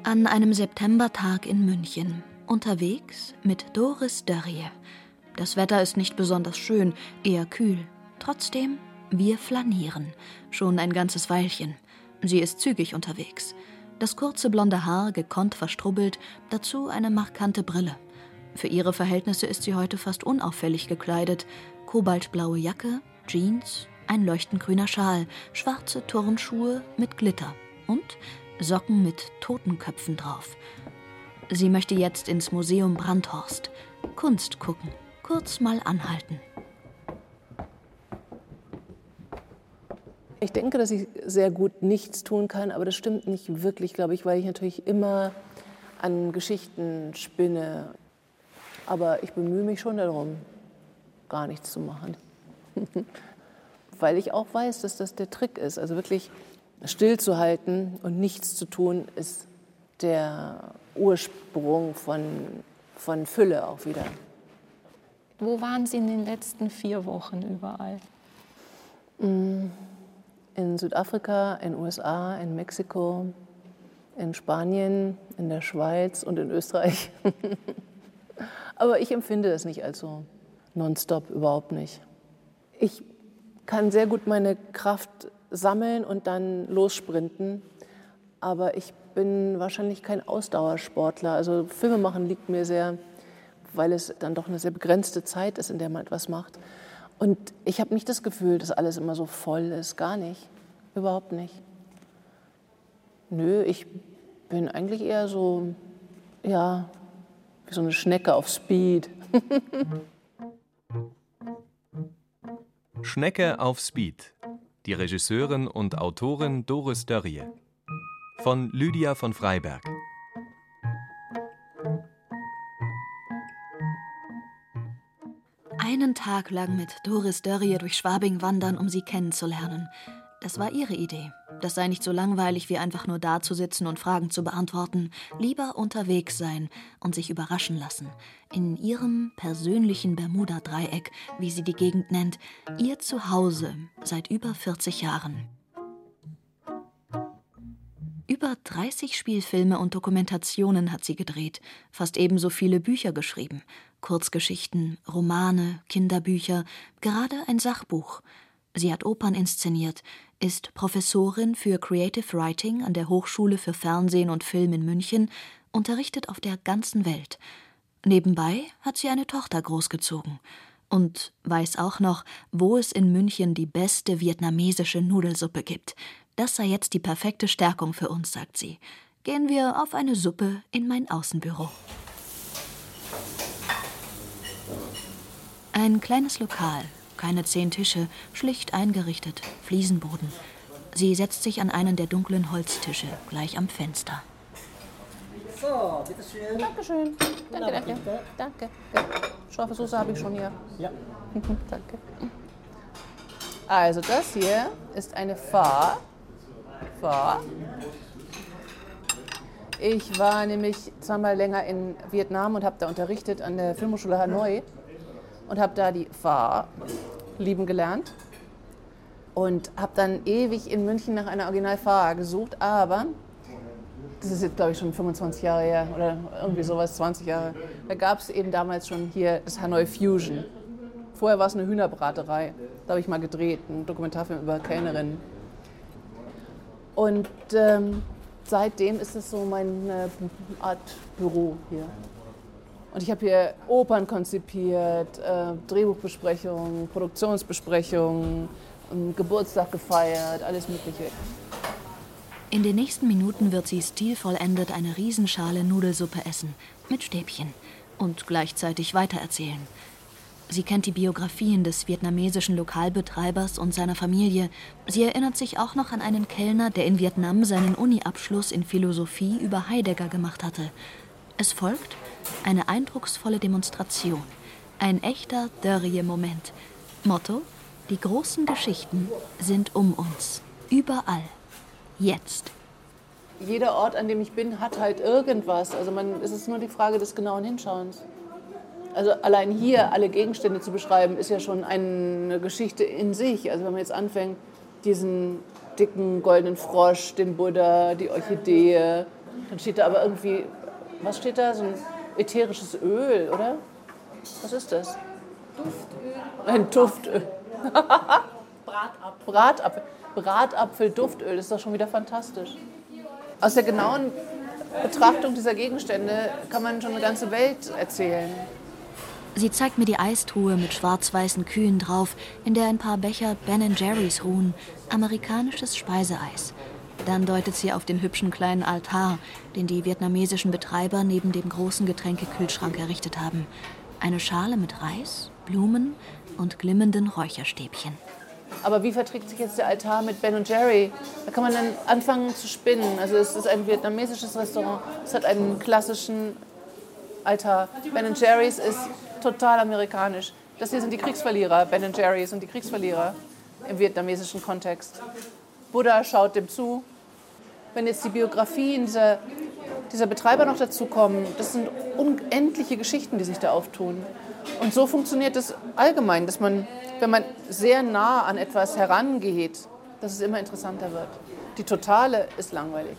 An einem Septembertag in München, unterwegs mit Doris Dörrie. Das Wetter ist nicht besonders schön, eher kühl. Trotzdem, wir flanieren. Schon ein ganzes Weilchen. Sie ist zügig unterwegs. Das kurze blonde Haar gekonnt verstrubbelt, dazu eine markante Brille. Für ihre Verhältnisse ist sie heute fast unauffällig gekleidet. Kobaltblaue Jacke, Jeans, ein leuchtend grüner Schal, schwarze Turnschuhe mit Glitter und Socken mit Totenköpfen drauf. Sie möchte jetzt ins Museum Brandhorst. Kunst gucken, kurz mal anhalten. Ich denke, dass ich sehr gut nichts tun kann, aber das stimmt nicht wirklich, glaube ich, weil ich natürlich immer an Geschichten spinne. Aber ich bemühe mich schon darum, gar nichts zu machen. Weil ich auch weiß, dass das der Trick ist. Also wirklich stillzuhalten und nichts zu tun, ist der Ursprung von Fülle auch wieder. Wo waren Sie in den letzten 4 Wochen überall? In Südafrika, in den USA, in Mexiko, in Spanien, in der Schweiz und in Österreich. Aber ich empfinde das nicht als so nonstop, überhaupt nicht. Ich kann sehr gut meine Kraft sammeln und dann lossprinten, aber ich bin wahrscheinlich kein Ausdauersportler. Also Filme machen liegt mir sehr, weil es dann doch eine sehr begrenzte Zeit ist, in der man etwas macht. Und ich habe nicht das Gefühl, dass alles immer so voll ist, gar nicht, überhaupt nicht. Nö, ich bin eigentlich eher so, ja, wie so eine Schnecke auf Speed. Schnecke auf Speed. Die Regisseurin und Autorin Doris Dörrie. Von Lydia von Freiberg. Einen Tag lang mit Doris Dörrie durch Schwabing wandern, um sie kennenzulernen. Das war ihre Idee. Das sei nicht so langweilig, wie einfach nur dazusitzen und Fragen zu beantworten. Lieber unterwegs sein und sich überraschen lassen. In ihrem persönlichen Bermuda-Dreieck, wie sie die Gegend nennt, ihr Zuhause seit über 40 Jahren. Über 30 Spielfilme und Dokumentationen hat sie gedreht, fast ebenso viele Bücher geschrieben. Kurzgeschichten, Romane, Kinderbücher, gerade ein Sachbuch. Sie hat Opern inszeniert, ist Professorin für Creative Writing an der Hochschule für Fernsehen und Film in München, unterrichtet auf der ganzen Welt. Nebenbei hat sie eine Tochter großgezogen und weiß auch noch, wo es in München die beste vietnamesische Nudelsuppe gibt. Das sei jetzt die perfekte Stärkung für uns, sagt sie. Gehen wir auf eine Suppe in mein Außenbüro. Ein kleines Lokal, keine 10 Tische, schlicht eingerichtet, Fliesenboden. Sie setzt sich an einen der dunklen Holztische, gleich am Fenster. So, bitteschön. Dankeschön. Danke. Scharfe Soße habe ich schon hier. Ja. Danke. Also das hier ist eine Pho. Ich war nämlich 2-mal länger in Vietnam und habe da unterrichtet an der Filmhochschule Hanoi und habe da die Pho lieben gelernt und habe dann ewig in München nach einer Original Pho gesucht, aber das ist jetzt, glaube ich, schon 25 Jahre her oder irgendwie sowas, 20 Jahre. Da gab es eben damals schon hier das Hanoi Fusion. Vorher war es eine Hühnerbraterei. Da habe ich mal gedreht, einen Dokumentarfilm über Kellnerinnen. Und seitdem ist es so meine Art Büro hier. Und ich habe hier Opern konzipiert, Drehbuchbesprechungen, Produktionsbesprechungen, Geburtstag gefeiert, alles Mögliche. In den nächsten Minuten wird sie stilvollendet eine Riesenschale Nudelsuppe essen, mit Stäbchen, und gleichzeitig weitererzählen. Sie kennt die Biografien des vietnamesischen Lokalbetreibers und seiner Familie. Sie erinnert sich auch noch an einen Kellner, der in Vietnam seinen Uni-Abschluss in Philosophie über Heidegger gemacht hatte. Es folgt eine eindrucksvolle Demonstration. Ein echter Dörrie-Moment. Motto: Die großen Geschichten sind um uns. Überall. Jetzt. Jeder Ort, an dem ich bin, hat halt irgendwas. Also es ist nur die Frage des genauen Hinschauens. Also allein hier alle Gegenstände zu beschreiben, ist ja schon eine Geschichte in sich. Also wenn man jetzt anfängt, diesen dicken goldenen Frosch, den Buddha, die Orchidee, Dann steht da aber irgendwie, was steht da? So ein ätherisches Öl, oder? Was ist das? Duftöl. Ein Duftöl. Bratapfel. Bratapfel, Duftöl, das ist doch schon wieder fantastisch. Aus der genauen Betrachtung dieser Gegenstände kann man schon eine ganze Welt erzählen. Sie zeigt mir die Eistruhe mit schwarz-weißen Kühen drauf, in der ein paar Becher Ben & Jerry's ruhen, amerikanisches Speiseeis. Dann deutet sie auf den hübschen kleinen Altar, den die vietnamesischen Betreiber neben dem großen Getränkekühlschrank errichtet haben. Eine Schale mit Reis, Blumen und glimmenden Räucherstäbchen. Aber wie verträgt sich jetzt der Altar mit Ben & Jerry? Da kann man dann anfangen zu spinnen. Also es ist ein vietnamesisches Restaurant, es hat einen klassischen Altar. Ben & Jerry's ist total amerikanisch. Das hier sind die Kriegsverlierer, Ben & Jerry's und die Kriegsverlierer im vietnamesischen Kontext. Buddha schaut dem zu. Wenn jetzt die Biografien dieser Betreiber noch dazukommen, das sind unendliche Geschichten, die sich da auftun. Und so funktioniert es allgemein, dass man, wenn man sehr nah an etwas herangeht, dass es immer interessanter wird. Die Totale ist langweilig.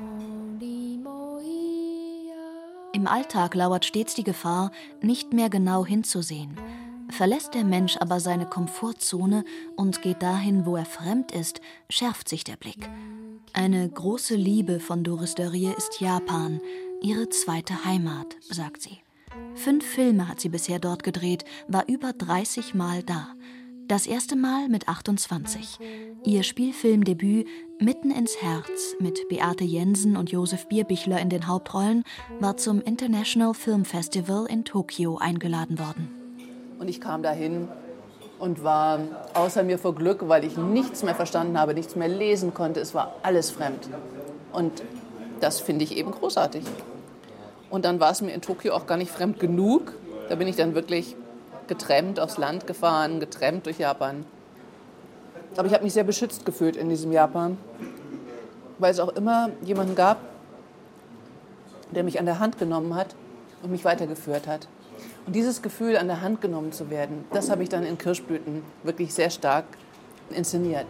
Im Alltag lauert stets die Gefahr, nicht mehr genau hinzusehen. Verlässt der Mensch aber seine Komfortzone und geht dahin, wo er fremd ist, schärft sich der Blick. Eine große Liebe von Doris Dörrie ist Japan, ihre zweite Heimat, sagt sie. 5 Filme hat sie bisher dort gedreht, war über 30 Mal da. Das erste Mal mit 28. Ihr Spielfilmdebüt Mitten ins Herz mit Beate Jensen und Josef Bierbichler in den Hauptrollen war zum International Film Festival in Tokio eingeladen worden. Und ich kam dahin und war außer mir vor Glück, weil ich nichts mehr verstanden habe, nichts mehr lesen konnte. Es war alles fremd. Und das finde ich eben großartig. Und dann war es mir in Tokio auch gar nicht fremd genug. Da bin ich dann wirklich getrennt aufs Land gefahren, getrennt durch Japan. Aber ich habe mich sehr beschützt gefühlt in diesem Japan, weil es auch immer jemanden gab, der mich an der Hand genommen hat und mich weitergeführt hat. Und dieses Gefühl, an der Hand genommen zu werden, das habe ich dann in Kirschblüten wirklich sehr stark inszeniert.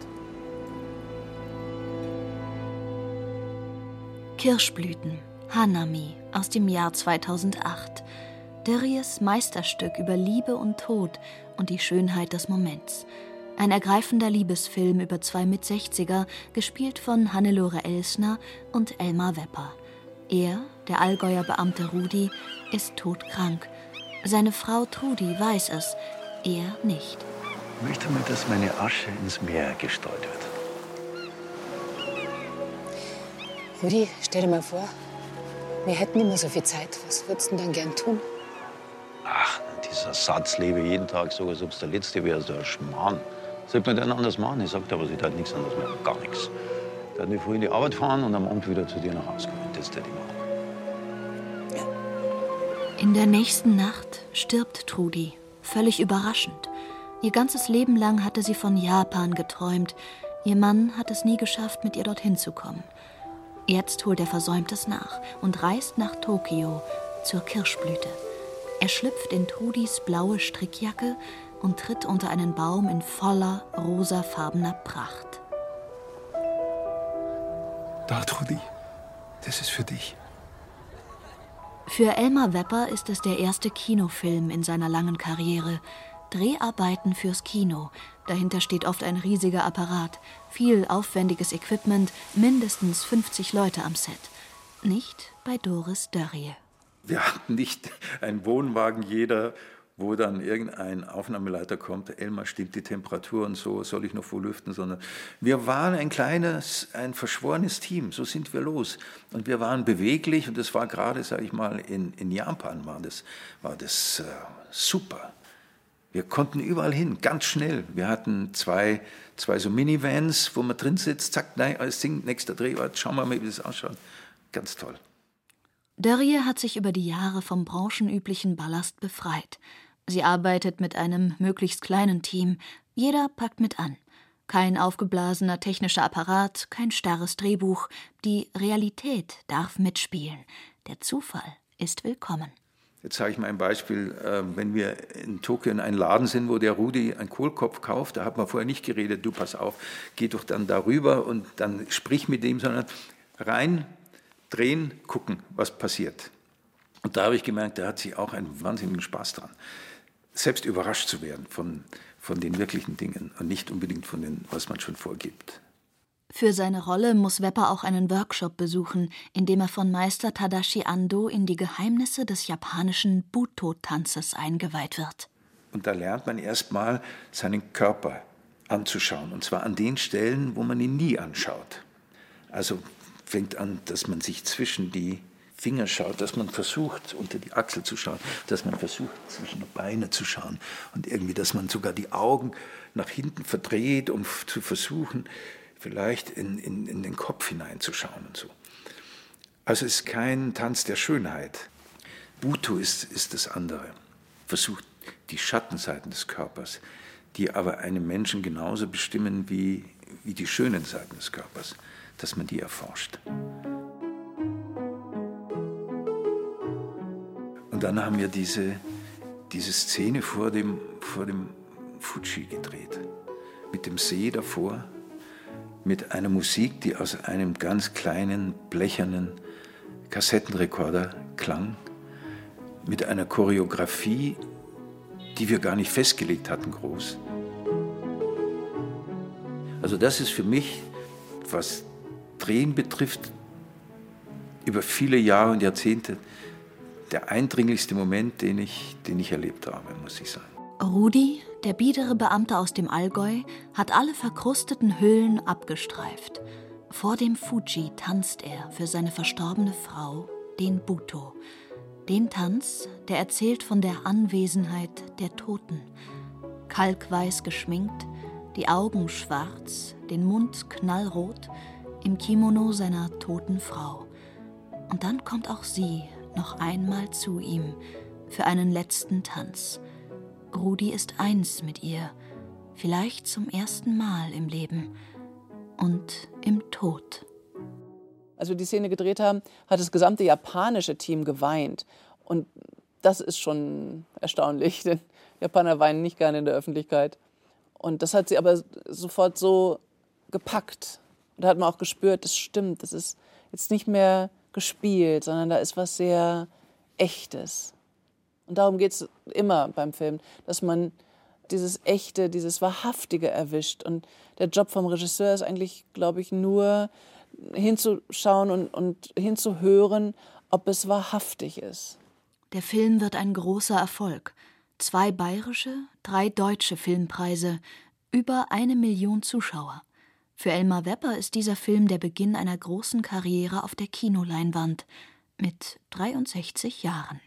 Kirschblüten, Hanami aus dem Jahr 2008. Dörries Meisterstück über Liebe und Tod und die Schönheit des Moments. Ein ergreifender Liebesfilm über 2 Mit-60er, gespielt von Hannelore Elsner und Elmar Wepper. Er, der Allgäuer Beamte Rudi, ist todkrank. Seine Frau Trudi weiß es, er nicht. Ich möchte mal, dass meine Asche ins Meer gestreut wird. Rudi, stell dir mal vor, wir hätten immer so viel Zeit. Was würdest du denn dann gern tun? Ach, dieser Satz, lebe jeden Tag so, als ob es der letzte wäre, so ein Schmarrn. Sollte man den anders machen? Ich sagte aber, sie tat nichts anderes mehr, gar nichts. Da hat mich früh in die Arbeit fahren und am Abend wieder zu dir nach Hause kommen. Das hätte ich machen. In der nächsten Nacht stirbt Trudi, völlig überraschend. Ihr ganzes Leben lang hatte sie von Japan geträumt. Ihr Mann hat es nie geschafft, mit ihr dorthin zu kommen. Jetzt holt er Versäumtes nach und reist nach Tokio zur Kirschblüte. Er schlüpft in Trudis blaue Strickjacke und tritt unter einen Baum in voller, rosafarbener Pracht. Da, Trudi, das ist für dich. Für Elmar Wepper ist es der erste Kinofilm in seiner langen Karriere. Dreharbeiten fürs Kino. Dahinter steht oft ein riesiger Apparat. Viel aufwendiges Equipment, mindestens 50 Leute am Set. Nicht bei Doris Dörrie. Wir hatten nicht einen Wohnwagen, jeder, wo dann irgendein Aufnahmeleiter kommt, Elmar, stimmt die Temperatur und so, soll ich noch vorlüften, sondern wir waren ein verschworenes Team, so sind wir los. Und wir waren beweglich und das war gerade, sage ich mal, in Japan war das super. Wir konnten überall hin, ganz schnell. Wir hatten zwei so Minivans, wo man drin sitzt, zack, nein, alles singt, nächster Drehort, schauen wir mal, wie das ausschaut. Ganz toll. Dörrie hat sich über die Jahre vom branchenüblichen Ballast befreit. Sie arbeitet mit einem möglichst kleinen Team. Jeder packt mit an. Kein aufgeblasener technischer Apparat, kein starres Drehbuch. Die Realität darf mitspielen. Der Zufall ist willkommen. Jetzt sage ich mal ein Beispiel, wenn wir in Tokio in einem Laden sind, wo der Rudi einen Kohlkopf kauft, da hat man vorher nicht geredet, du pass auf, geh doch dann darüber und dann sprich mit dem, sondern rein, drehen, gucken, was passiert. Und da habe ich gemerkt, da hat sie auch einen wahnsinnigen Spaß dran, selbst überrascht zu werden von den wirklichen Dingen und nicht unbedingt von dem, was man schon vorgibt. Für seine Rolle muss Wepper auch einen Workshop besuchen, in dem er von Meister Tadashi Ando in die Geheimnisse des japanischen Buto-Tanzes eingeweiht wird. Und da lernt man erst mal seinen Körper anzuschauen, und zwar an den Stellen, wo man ihn nie anschaut. Also fängt an, dass man sich zwischen die Finger schaut, dass man versucht, unter die Achsel zu schauen, dass man versucht, zwischen die Beine zu schauen und irgendwie, dass man sogar die Augen nach hinten verdreht, um zu versuchen, vielleicht in den Kopf hineinzuschauen und so. Also es ist kein Tanz der Schönheit. Buto ist das andere. Versucht die Schattenseiten des Körpers, die aber einen Menschen genauso bestimmen wie die schönen Seiten des Körpers, dass man die erforscht. Und dann haben wir diese Szene vor dem Fuji gedreht, mit dem See davor, mit einer Musik, die aus einem ganz kleinen, blechernen Kassettenrekorder klang, mit einer Choreografie, die wir gar nicht festgelegt hatten, groß. Also das ist für mich, was Drehen betrifft, über viele Jahre und Jahrzehnte der eindringlichste Moment, den ich erlebt habe, muss ich sagen. Rudi, der biedere Beamte aus dem Allgäu, hat alle verkrusteten Hüllen abgestreift. Vor dem Fuji tanzt er für seine verstorbene Frau, den Buto. Den Tanz, der erzählt von der Anwesenheit der Toten. Kalkweiß geschminkt, die Augen schwarz, den Mund knallrot, im Kimono seiner toten Frau. Und dann kommt auch sie noch einmal zu ihm für einen letzten Tanz. Rudi ist eins mit ihr, vielleicht zum ersten Mal im Leben und im Tod. Als wir die Szene gedreht haben, hat das gesamte japanische Team geweint. Und das ist schon erstaunlich, denn Japaner weinen nicht gerne in der Öffentlichkeit. Und das hat sie aber sofort so gepackt. Und da hat man auch gespürt, das stimmt, das ist jetzt nicht mehr gespielt, sondern da ist was sehr Echtes. Und darum geht es immer beim Film, dass man dieses Echte, dieses Wahrhaftige erwischt. Und der Job vom Regisseur ist eigentlich, glaube ich, nur hinzuschauen und hinzuhören, ob es wahrhaftig ist. Der Film wird ein großer Erfolg. 2 bayerische, 3 deutsche Filmpreise, über 1 Million Zuschauer. Für Elmar Wepper ist dieser Film der Beginn einer großen Karriere auf der Kinoleinwand mit 63 Jahren.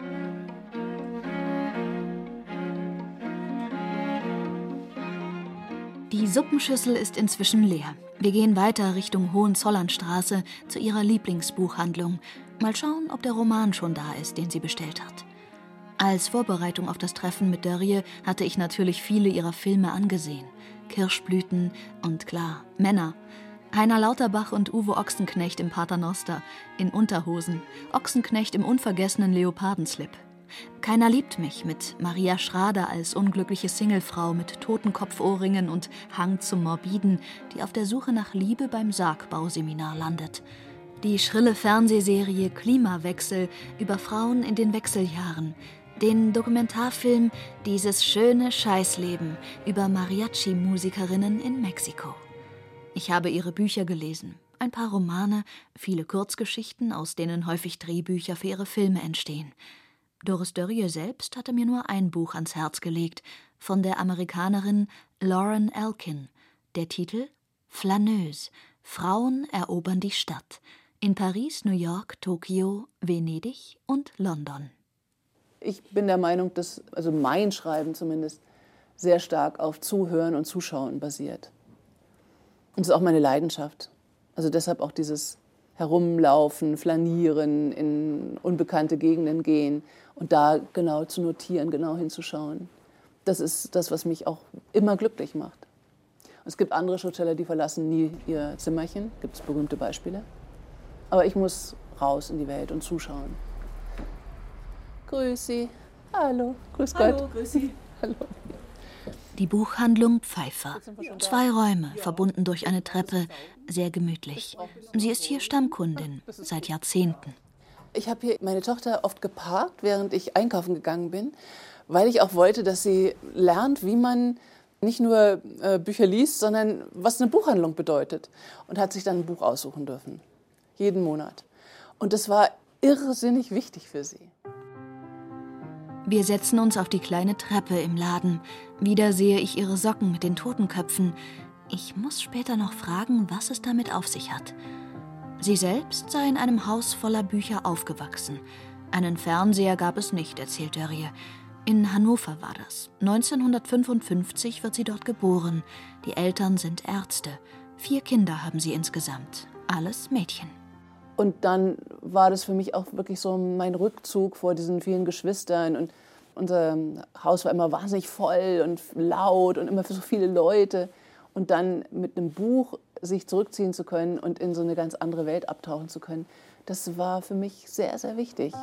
Die Suppenschüssel ist inzwischen leer. Wir gehen weiter Richtung Hohenzollernstraße zu ihrer Lieblingsbuchhandlung. Mal schauen, ob der Roman schon da ist, den sie bestellt hat. Als Vorbereitung auf das Treffen mit Dörrie hatte ich natürlich viele ihrer Filme angesehen. Kirschblüten und klar, Männer. Heiner Lauterbach und Uwe Ochsenknecht im Paternoster, in Unterhosen. Ochsenknecht im unvergessenen Leopardenslip. Keiner liebt mich mit Maria Schrader als unglückliche Singlefrau mit Totenkopfohrringen und Hang zum Morbiden, die auf der Suche nach Liebe beim Sargbauseminar landet. Die schrille Fernsehserie Klimawechsel über Frauen in den Wechseljahren. Den Dokumentarfilm Dieses schöne Scheißleben über Mariachi-Musikerinnen in Mexiko. Ich habe ihre Bücher gelesen, ein paar Romane, viele Kurzgeschichten, aus denen häufig Drehbücher für ihre Filme entstehen. Doris Dörrie selbst hatte mir nur ein Buch ans Herz gelegt, von der Amerikanerin Lauren Elkin. Der Titel Flaneuse, Frauen erobern die Stadt. In Paris, New York, Tokio, Venedig und London. Ich bin der Meinung, dass mein Schreiben zumindest sehr stark auf Zuhören und Zuschauen basiert. Und das ist auch meine Leidenschaft. Also deshalb auch dieses Herumlaufen, Flanieren, in unbekannte Gegenden gehen und da genau zu notieren, genau hinzuschauen. Das ist das, was mich auch immer glücklich macht. Und es gibt andere Schriftsteller, die verlassen nie ihr Zimmerchen. Gibt es berühmte Beispiele. Aber ich muss raus in die Welt und zuschauen. Grüß Sie. Hallo. Grüß Gott. Hallo, grüß Sie. Hallo. Die Buchhandlung Pfeiffer. 2 Räume, verbunden durch eine Treppe, sehr gemütlich. Sie ist hier Stammkundin, seit Jahrzehnten. Ich habe hier meine Tochter oft geparkt, während ich einkaufen gegangen bin, weil ich auch wollte, dass sie lernt, wie man nicht nur Bücher liest, sondern was eine Buchhandlung bedeutet. Und hat sich dann ein Buch aussuchen dürfen, jeden Monat. Und das war irrsinnig wichtig für sie. Wir setzen uns auf die kleine Treppe im Laden. Wieder sehe ich ihre Socken mit den Totenköpfen. Ich muss später noch fragen, was es damit auf sich hat. Sie selbst sei in einem Haus voller Bücher aufgewachsen. Einen Fernseher gab es nicht, erzählt Dörrie. In Hannover war das. 1955 wird sie dort geboren. Die Eltern sind Ärzte. 4 Kinder haben sie insgesamt. Alles Mädchen. Und dann war das für mich auch wirklich so mein Rückzug vor diesen vielen Geschwistern. Und unser Haus war immer wahnsinnig voll und laut und immer für so viele Leute. Und dann mit einem Buch sich zurückziehen zu können und in so eine ganz andere Welt abtauchen zu können, das war für mich sehr, sehr wichtig.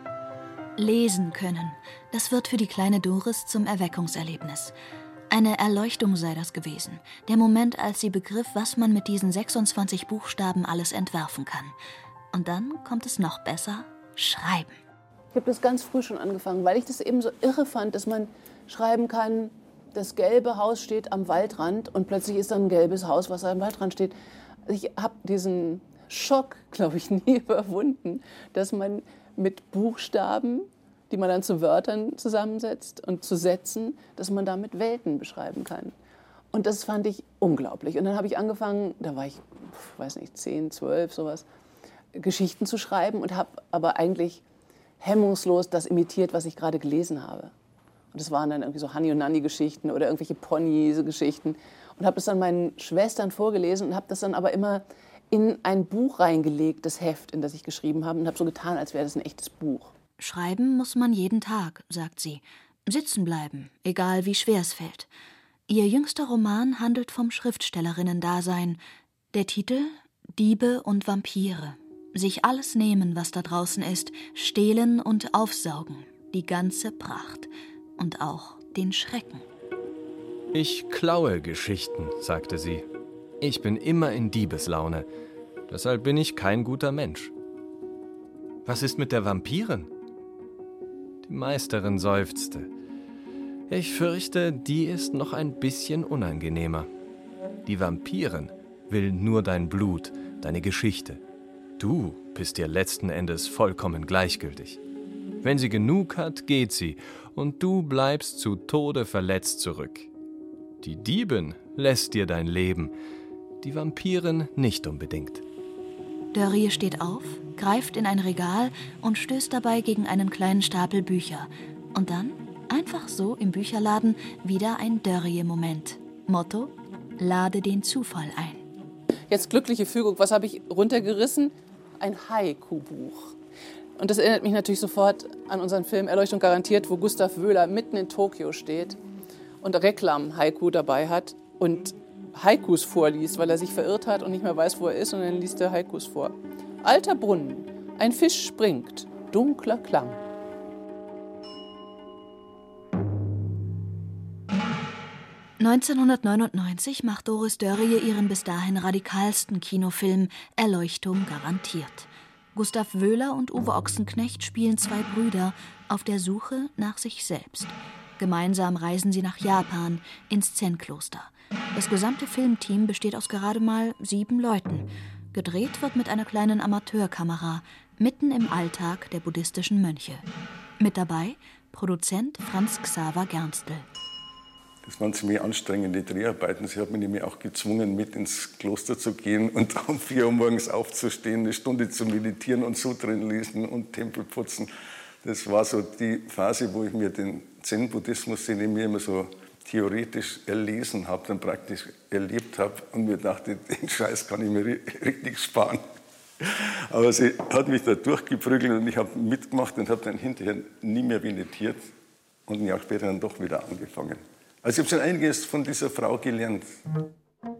Lesen können, das wird für die kleine Doris zum Erweckungserlebnis. Eine Erleuchtung sei das gewesen. Der Moment, als sie begriff, was man mit diesen 26 Buchstaben alles entwerfen kann. Und dann kommt es noch besser: Schreiben. Ich habe das ganz früh schon angefangen, weil ich das eben so irre fand, dass man schreiben kann, das gelbe Haus steht am Waldrand und plötzlich ist dann ein gelbes Haus, was am Waldrand steht. Ich habe diesen Schock, glaube ich, nie überwunden, dass man mit Buchstaben, die man dann zu Wörtern zusammensetzt und zu Sätzen, dass man damit Welten beschreiben kann. Und das fand ich unglaublich. Und dann habe ich angefangen, da war ich, weiß nicht, 10, 12, sowas, Geschichten zu schreiben und habe aber eigentlich hemmungslos das imitiert, was ich gerade gelesen habe. Und das waren dann irgendwie so Hanni und Nanni-Geschichten oder irgendwelche Pony-Geschichten. Und habe das dann meinen Schwestern vorgelesen und habe das dann aber immer in ein Buch reingelegt, das Heft, in das ich geschrieben habe, und habe so getan, als wäre das ein echtes Buch. Schreiben muss man jeden Tag, sagt sie. Sitzen bleiben, egal wie schwer es fällt. Ihr jüngster Roman handelt vom Schriftstellerinnen-Dasein. Der Titel: Diebe und Vampire. Sich alles nehmen, was da draußen ist, stehlen und aufsaugen. Die ganze Pracht. Und auch den Schrecken. Ich klaue Geschichten, sagte sie. Ich bin immer in Diebeslaune. Deshalb bin ich kein guter Mensch. Was ist mit der Vampirin? Die Meisterin seufzte. Ich fürchte, die ist noch ein bisschen unangenehmer. Die Vampirin will nur dein Blut, deine Geschichte. Du bist ihr letzten Endes vollkommen gleichgültig. Wenn sie genug hat, geht sie, und du bleibst zu Tode verletzt zurück. Die Diebin lässt dir dein Leben, die Vampirin nicht unbedingt. Dörrie steht auf, greift in ein Regal und stößt dabei gegen einen kleinen Stapel Bücher. Und dann, einfach so im Bücherladen, wieder ein Dörrie-Moment. Motto: Lade den Zufall ein. Jetzt glückliche Fügung, was habe ich runtergerissen? Ein Haiku-Buch. Und das erinnert mich natürlich sofort an unseren Film Erleuchtung garantiert, wo Gustav Wöhler mitten in Tokio steht und Reklam-Haiku dabei hat und Haikus vorliest, weil er sich verirrt hat und nicht mehr weiß, wo er ist, und dann liest er Haikus vor. Alter Brunnen, ein Fisch springt, dunkler Klang. (1999) macht Doris Dörrie ihren bis dahin radikalsten Kinofilm Erleuchtung garantiert. Gustav Wöhler und Uwe Ochsenknecht spielen 2 Brüder auf der Suche nach sich selbst. Gemeinsam reisen sie nach Japan, ins Zen-Kloster. Das gesamte Filmteam besteht aus gerade mal 7 Leuten. Gedreht wird mit einer kleinen Amateurkamera, mitten im Alltag der buddhistischen Mönche. Mit dabei Produzent Franz Xaver Gernstel. Das waren ziemlich anstrengende Dreharbeiten. Sie hat mich nämlich auch gezwungen, mit ins Kloster zu gehen und um 4 Uhr morgens aufzustehen, eine Stunde zu meditieren und Sutren lesen und Tempel putzen. Das war so die Phase, wo ich mir den Zen-Buddhismus, den ich mir immer so theoretisch erlesen habe, dann praktisch erlebt habe und mir dachte, den Scheiß kann ich mir richtig sparen. Aber sie hat mich da durchgeprügelt und ich habe mitgemacht und habe dann hinterher nie mehr meditiert und ein Jahr später dann doch wieder angefangen. Also ich habe schon einiges von dieser Frau gelernt.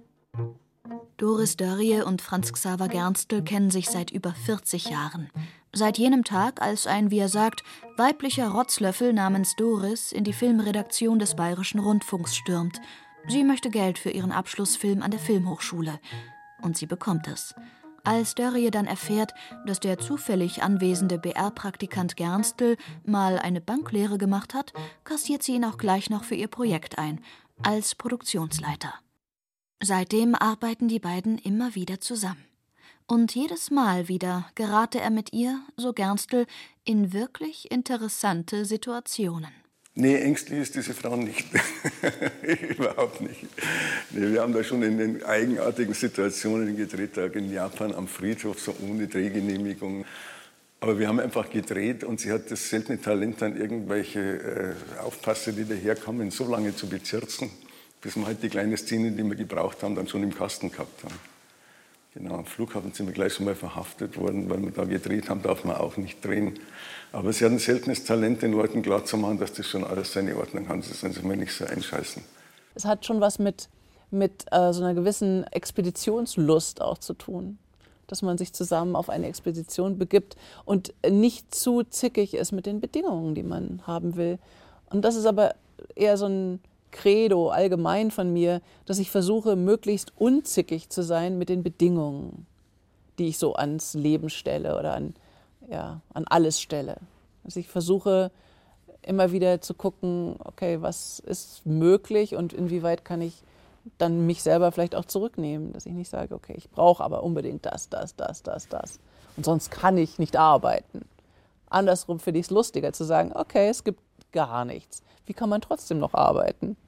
Doris Dörrie und Franz Xaver Gernstel kennen sich seit über 40 Jahren. Seit jenem Tag, als ein, wie er sagt, weiblicher Rotzlöffel namens Doris in die Filmredaktion des Bayerischen Rundfunks stürmt. Sie möchte Geld für ihren Abschlussfilm an der Filmhochschule. Und sie bekommt es. Als Dörrie dann erfährt, dass der zufällig anwesende BR-Praktikant Gernstel mal eine Banklehre gemacht hat, kassiert sie ihn auch gleich noch für ihr Projekt ein, als Produktionsleiter. Seitdem arbeiten die beiden immer wieder zusammen. Und jedes Mal wieder gerate er mit ihr, so Gernstel, in wirklich interessante Situationen. Nee, ängstlich ist diese Frau nicht. Überhaupt nicht. Nee, wir haben da schon in den eigenartigen Situationen gedreht, in Japan am Friedhof, so ohne Drehgenehmigung. Aber wir haben einfach gedreht und sie hat das seltene Talent, dann irgendwelche Aufpasser, die daherkommen, so lange zu bezirzen, bis wir halt die kleine Szene, die wir gebraucht haben, dann schon im Kasten gehabt haben. Genau, am Flughafen sind wir gleich schon mal verhaftet worden, weil wir da gedreht haben, darf man auch nicht drehen. Aber sie hat ein seltenes Talent, den Leuten klarzumachen, dass das schon alles seine Ordnung hat. Sie sollen sich mal nicht so einscheißen. Es hat schon was mit so einer gewissen Expeditionslust auch zu tun. Dass man sich zusammen auf eine Expedition begibt und nicht zu zickig ist mit den Bedingungen, die man haben will. Und das ist aber eher so ein Credo allgemein von mir, dass ich versuche, möglichst unzickig zu sein mit den Bedingungen, die ich so ans Leben stelle oder an alles stelle. Also ich versuche immer wieder zu gucken, okay, was ist möglich und inwieweit kann ich dann mich selber vielleicht auch zurücknehmen, dass ich nicht sage, okay, ich brauche aber unbedingt das. Und sonst kann ich nicht arbeiten. Andersrum finde ich es lustiger zu sagen, okay, es gibt gar nichts. Wie kann man trotzdem noch arbeiten?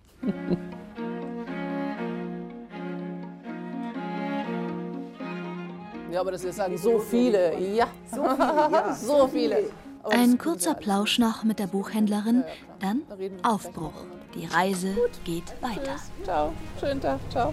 Ja, aber das jetzt sagen so viele. Ja, so viele. Ein kurzer Plausch noch mit der Buchhändlerin, dann Aufbruch. Die Reise geht weiter. Tschüss. Ciao, schönen Tag, ciao.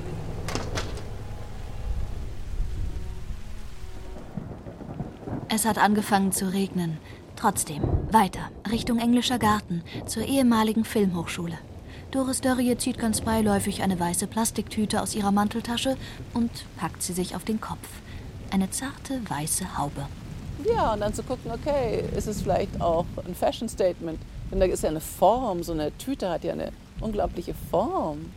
Es hat angefangen zu regnen. Trotzdem, weiter, Richtung Englischer Garten, zur ehemaligen Filmhochschule. Doris Dörrie zieht ganz beiläufig eine weiße Plastiktüte aus ihrer Manteltasche und packt sie sich auf den Kopf. Eine zarte, weiße Haube. Ja, und dann zu gucken, okay, ist es vielleicht auch ein Fashion-Statement? Denn da ist ja eine Form, so eine Tüte hat ja eine unglaubliche Form.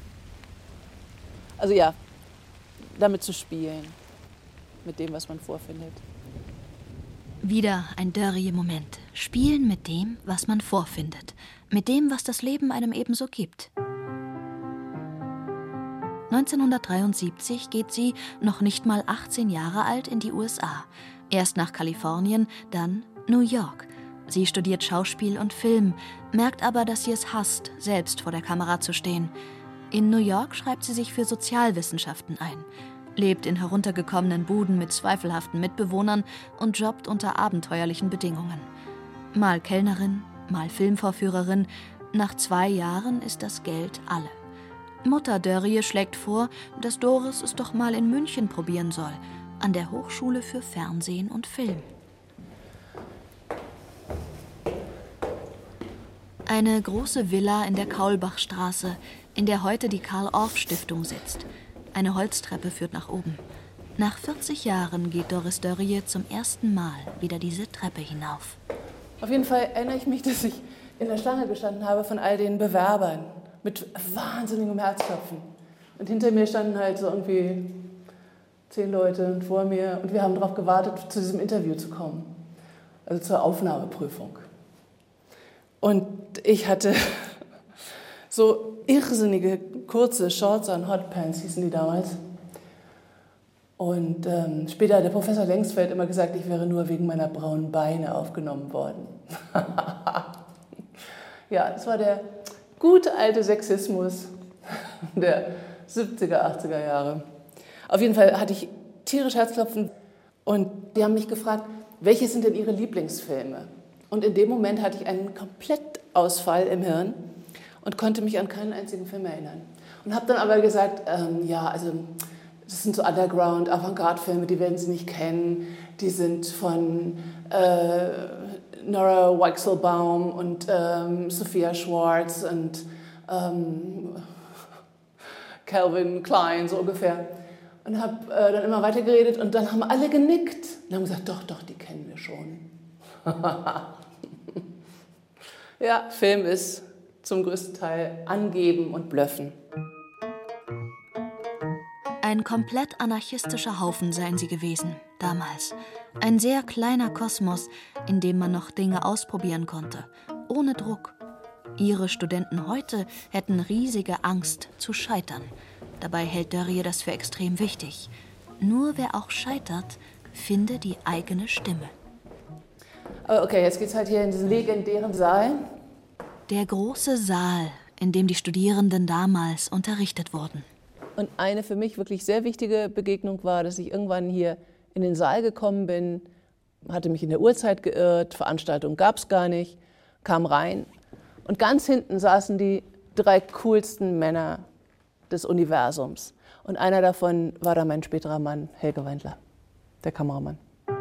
Also ja, damit zu spielen, mit dem, was man vorfindet. Wieder ein Dörrie-Moment. Spielen mit dem, was man vorfindet. Mit dem, was das Leben einem ebenso gibt. 1973 geht sie, noch nicht mal 18 Jahre alt, in die USA. Erst nach Kalifornien, dann New York. Sie studiert Schauspiel und Film, merkt aber, dass sie es hasst, selbst vor der Kamera zu stehen. In New York schreibt sie sich für Sozialwissenschaften ein, lebt in heruntergekommenen Buden mit zweifelhaften Mitbewohnern und jobbt unter abenteuerlichen Bedingungen. Mal Kellnerin, mal Filmvorführerin. Nach 2 Jahren ist das Geld alle. Mutter Dörrie schlägt vor, dass Doris es doch mal in München probieren soll, an der Hochschule für Fernsehen und Film. Eine große Villa in der Kaulbachstraße, in der heute die Karl-Orff-Stiftung sitzt. Eine Holztreppe führt nach oben. Nach 40 Jahren geht Doris Dörrie zum ersten Mal wieder diese Treppe hinauf. Auf jeden Fall erinnere ich mich, dass ich in der Schlange gestanden habe von all den Bewerbern mit wahnsinnigem Herzklopfen. Und hinter mir standen halt so irgendwie 10 Leute und vor mir. Und wir haben darauf gewartet, zu diesem Interview zu kommen. Also zur Aufnahmeprüfung. Und ich hatte so irrsinnige, kurze Shorts an, Hotpants hießen die damals. Und später hat der Professor Lengsfeld immer gesagt, ich wäre nur wegen meiner braunen Beine aufgenommen worden. Ja, das war der gute alte Sexismus der 70er, 80er Jahre. Auf jeden Fall hatte ich tierisch Herzklopfen und die haben mich gefragt, welche sind denn Ihre Lieblingsfilme? Und in dem Moment hatte ich einen Komplettausfall im Hirn und konnte mich an keinen einzigen Film erinnern. Und habe dann aber gesagt, ja, also das sind so Underground, Avantgarde-Filme, die werden Sie nicht kennen. Die sind von Nora Weichselbaum und Sophia Schwartz und Calvin Klein, so ungefähr. Und habe dann immer weitergeredet und dann haben alle genickt und haben gesagt, doch, die kennen wir schon. Ja, Film ist zum größten Teil angeben und blöffen. Ein komplett anarchistischer Haufen seien sie gewesen, damals. Ein sehr kleiner Kosmos, in dem man noch Dinge ausprobieren konnte, ohne Druck. Ihre Studenten heute hätten riesige Angst zu scheitern. Dabei hält Dörrie das für extrem wichtig. Nur wer auch scheitert, finde die eigene Stimme. Okay, jetzt geht's halt hier in diesen legendären Saal. Der große Saal, in dem die Studierenden damals unterrichtet wurden. Und eine für mich wirklich sehr wichtige Begegnung war, dass ich irgendwann hier in den Saal gekommen bin, hatte mich in der Uhrzeit geirrt, Veranstaltung gab es gar nicht, kam rein und ganz hinten saßen die 3 coolsten Männer des Universums. Und einer davon war dann mein späterer Mann, Helge Weindler, der Kameramann.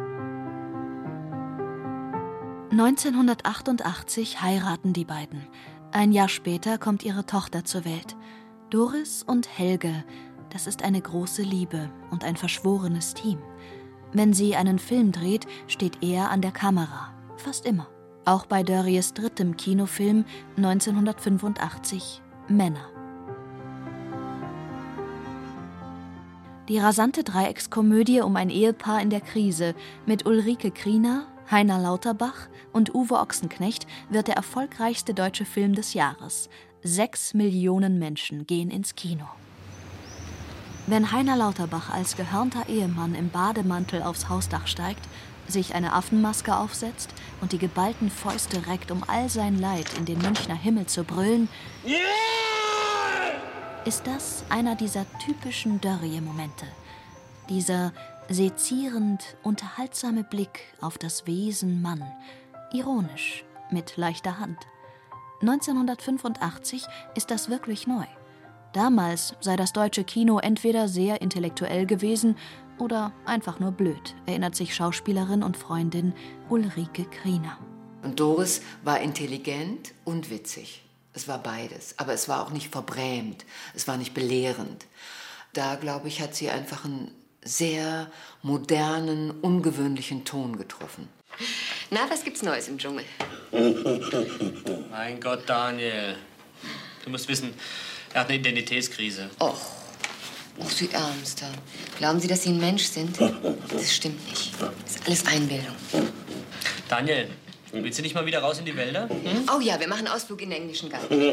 1988 heiraten die beiden. Ein Jahr später kommt ihre Tochter zur Welt. Doris und Helge, das ist eine große Liebe und ein verschworenes Team. Wenn sie einen Film dreht, steht er an der Kamera. Fast immer. Auch bei Dörries drittem Kinofilm 1985, Männer. Die rasante Dreieckskomödie um ein Ehepaar in der Krise mit Ulrike Kriener, Heiner Lauterbach und Uwe Ochsenknecht wird der erfolgreichste deutsche Film des Jahres. 6 Millionen Menschen gehen ins Kino. Wenn Heiner Lauterbach als gehörnter Ehemann im Bademantel aufs Hausdach steigt, sich eine Affenmaske aufsetzt und die geballten Fäuste reckt, um all sein Leid in den Münchner Himmel zu brüllen, ist das einer dieser typischen Dörrie-Momente. Dieser sezierend unterhaltsame Blick auf das Wesen Mann, ironisch, mit leichter Hand. 1985 ist das wirklich neu. Damals sei das deutsche Kino entweder sehr intellektuell gewesen oder einfach nur blöd, erinnert sich Schauspielerin und Freundin Ulrike Kriener. Und Doris war intelligent und witzig. Es war beides. Aber es war auch nicht verbrämt. Es war nicht belehrend. Da, glaube ich, hat sie einfach einen sehr modernen, ungewöhnlichen Ton getroffen. Na, was gibt's Neues im Dschungel? Mein Gott, Daniel. Du musst wissen, er hat eine Identitätskrise. Och, Sie Ärmster. Glauben Sie, dass Sie ein Mensch sind? Das stimmt nicht. Das ist alles Einbildung. Daniel, willst du nicht mal wieder raus in die Wälder? Hm? Oh ja, wir machen Ausflug in den englischen Garten.